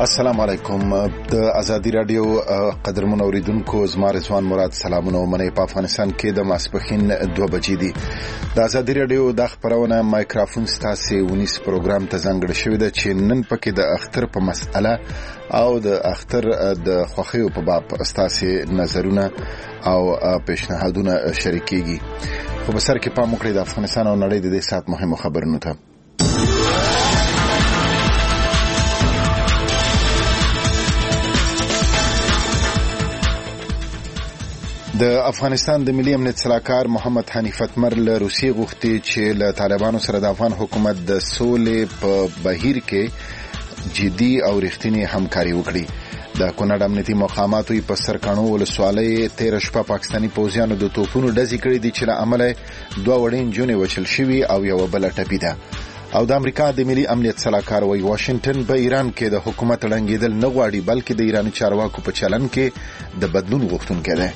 السلام علیکم. د ازادي رادیو قدرمن اوریدونکو زما رضوان مراد سلامونه ومنئ. په افغانستان کې د ماسپښین 2 بجې دي. د ازادي رادیو د خبرونه مایکروفون ستاسو ونیس پروګرام ته ځانګړی شوی دی چې نن پکې د اختر په مسأله او د اختر د خوښیو په باب ستاسو نظرونه او پیشنهادونه شریکيږي. خو په سر کې پام وکړئ د افغانستان او نړۍ د دې سات مهمو خبرونو ته. د افغانستان د ملي امنیت سلاکار محمد حنیف اتمر له روسیې غوښتي چې له طالبانو سره د افغان حکومت د سولې په بهیر کې جدي او رښتینی همکاري وکړي. د کونړ امنیتي مقاماتو په سرکانو ولسوالۍ 13 شپه پاکستاني پوځیانو د توپونو ډزې کړې دي چې له امله 2 وړین جونې وشل شوي او یو بل ټپي ده. او د امریکا د ملي امنیت سلاکار وایي واشنگټن په ایران کې د حکومت ړنګېدل نه غواړي بلکې د ایراني چارواکو په چلن کې د بدلون غوښتونکی دی.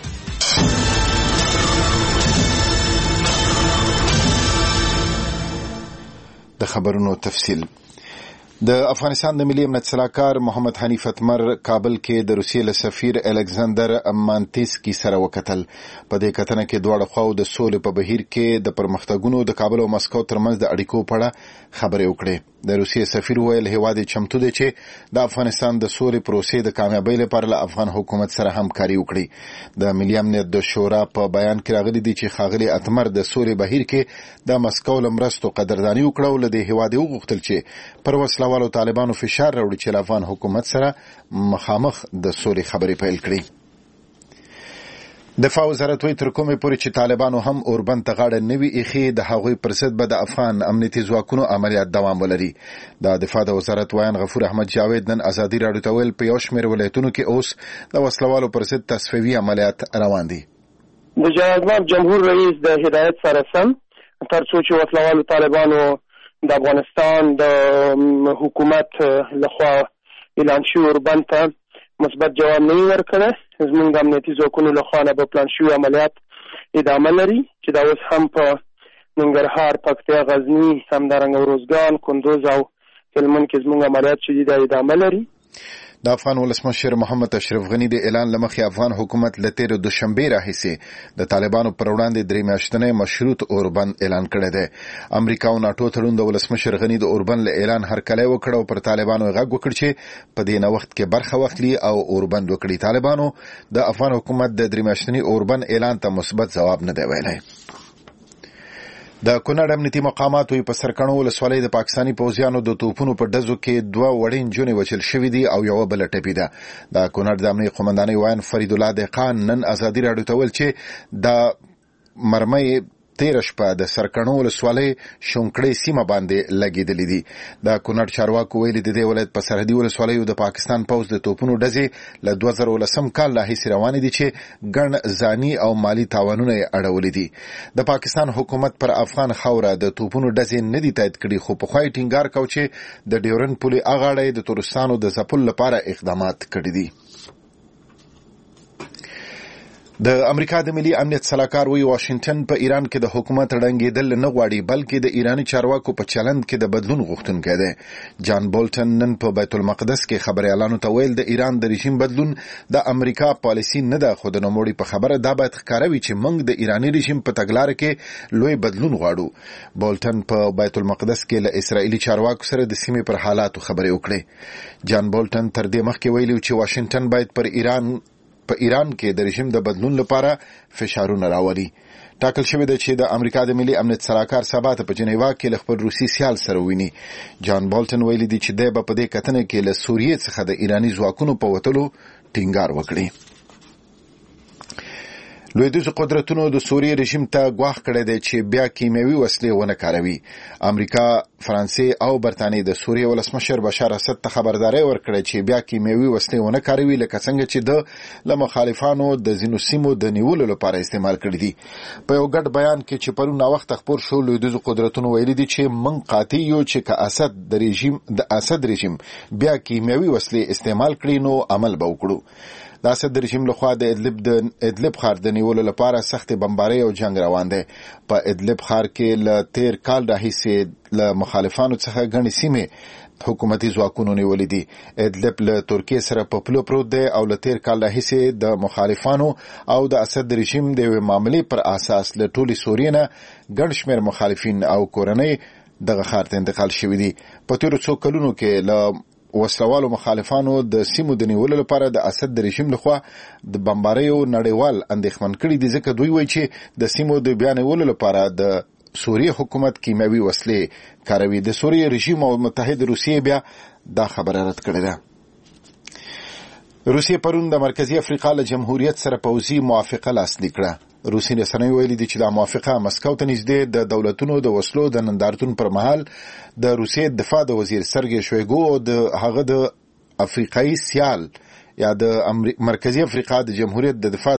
د خبرونو تفصیل. د افغانستان د ملي امنیت سلاکار محمد حنیف اتمر کابل کې د روسیې له سفیر الکساندر مانتیسکی سره وکتل. په دې کتنه کې دواړه خواو د سولې په بهیر کې د پرمختګونو د کابل او مسکو ترمنځ د اړیکو په اړه خبرې وکړې. د روسیې سفیر ویل هیواد چمتو دی چې د افغانستان د سولې پروسې د کامیابی لپاره له افغان حکومت سره همکاري وکړي. د ملي امنیت د شورا په بیان کې راغلي دي چې ښاغلي اتمر د سولې بهیر کې د مسکو لمرستو قدرداني وکړه او د هیواد وغوښتل چې پر وسلوالو طالبانو فشار راوړي چې افغان حکومت سره مخامخ د سولې خبرې پیل کړي. دفاع وزارت وایي تر کومې پورې چې طالبانو هم اوربند ته غاړه نه وي ایښې د هغوی پر ضد به د افغان امنیتي ځواکونو عملیات دوام ولري. د دفاع د وزارت وایي غفور احمد جاوید نن ازادي راډیو ته ویل په یو شمېر ولایتونو کې اوس د وسلوالو پر ضد تصفیوي عملیات روان دي. د جناب جمهور رئیس د هدایت سره سم تر څو چې وسلوالو طالبانو د افغانستان د حکومت لخوا اعلان شوی اوربند ته مثبت جواب نه ورکړي زموږ د امنیتي ځواکونو لخوا نه به پلان شوي عملیات ادامه لري چې دا اوس هم په ننګرهار، پکتیا، غزني، همدارنګه اروزګان، کندوز او هلمند کې زموږ عملیات چې دي دا ادامه لري. د افغان ولسمشر محمد اشرف غنی د اعلان لمخې افغان حکومت له تیر دوشنبه راهیسې د طالبانو پر وړاندې 3 میاشتنی مشروط اوربند اعلان کړی دی. امریکا او ناتو تړون د ولسمشر غنی د اوربند له اعلان هرکلی وکړ او پر طالبانو غږ وکړ چې په دې وخت کې برخه واخلي او اوربند وکړي. طالبانو د افغان حکومت د 3 میاشتنی اوربند اعلان ته مثبت ځواب نه دی ویلی. د کونړ امنیتي مقاماتو په سرکانو ولسوالۍ د پاکستاني پوځیانو د توپونو په ډزو کې 2 وړین جونې وشل شوي دي او یو بل ټپي ده. د کونړ د امنیتي قومندانۍ وایي فرید الله دهقان نن ازادي راډیو ته ویل چې د مرمۍ 13 شپه د سرکانو ولسوالۍ شونکړې سیمه باندې لګېدلې دي. د کونړ چارواکو ویلي د دې ولایت په سرحدي ولسوالیو د پاکستان پوځ د توپونو ډزې له 2019 کال راهیسې روانې دي چې ګڼ ځاني او مالی تاوانونه یې اړولي دي. د پاکستان حکومت پر افغان خاوره د توپونو ډزې نه دي تایید کړي خو پخوا یې ټینګار کاوه چې د ډیورن پولې اغاړه د تورستانو د ځپلو لپاره اقدامات کړي دي. د امریکا د ملي امنیت سلاکار وی واشنگټن په ایران کې د حکومت ړنګېدل نه غواړي بلکې د ایرانی چارواکو په چلند کې د بدلون غوښتونکی دی. جان بولټن نن په بیت المقدس کې خبريالانو ته ویل د ایران د رژیم بدلون د امریکا پالیسی نه ده خو د نوموړي په خبره دا باید ښکاروي چې موږ د ایرانی رژیم په تګلارې کې لوی بدلون غواړو. بولټن په بیت المقدس کې له اسرائیلي چارواکو سره د سیمې پر حالاتو خبرې وکړې. جان بولټن تر دې مخکې ویلي چې واشنگټن باید په ایران کې د رژیم د بدلون لپاره فشارونه راوړي. ټاکل شوی دی چې د امریکا د ملي امنیت سلاکار سبا ته په جنیوا کې له خپل روسي سیال سره ویني. جان بولټن ویلي دی چې دی به په دې کتنه کې له سوریې څخه د ایرانی ځواکونو په وتلو ټینګار وکړي. لویدیځو قدرتونو د سوریې رژیم ته ګواښ کړی دی چې بیا کیمیاوي وسلې ونه کاروي. امریکا، فرانسې او برتانیې د سوریې ولسمشر بشار اسد ته خبرداري ورکړه چې بیا کیمیاوي وسلې ونه کاروي لکه څنګه چې د مخالفانو د ځینو سیمو د نیولو لپاره استعمال کړي دي. په یو ګډ بیان کې چې پرون وخت خبر شو لویدیځو قدرتونو ویلي دي چې من قاطع یو چې د اسد رژیم بیا کیمیاوي وسلې استعمال کړي نو عمل به وکړو. د اسد رژیم لخوا د ادلب ښار د نیولو لپاره سخت بمبارۍ او جنگ روان دی. په ادلب ښار کې له 13 کال راهیسې له مخالفانو څخه ګڼې سیمې حکومتي ځواکونو نیولې دي. ادلب له ترکیه سره په پلو پروت دی او له تیر کال راهیسې د مخالفانو او د اسد رژیم د یوې معاملې پر اساس له ټولې سوریې نه ګڼ شمېر مخالفین او کورنۍ دغه ښار ته انتقال شوي دي. په تیرو څو کلونو کې له وسلوالو مخالفانو د سیمو د نیولو لپاره د اسد رژیم لخوا د بمباریو نړیوال اندېښمن کړي دي، ځکه دوی وایي چې د سیمو د بیا نیولو لپاره د سوریه حکومت کیمیاوي وسلې کاروي. د سوریه رژیم او متحد روسیې بیا دا خبره رد کړې ده. روسیې پرون د مرکزی افریقا له جمهوریت سره پوځي موافقه لاسلیک کړه. روسي رسنۍ ویلي دي چې دا موافقه مسکو ته نږدې د دولتونو د وسلو د نندارتون پر مهال د روسیې دفاع د وزیر سرګی شویګو او د هغه د افریقایي سیال یا د مرکزی افریقا د جمهوریت د دفاع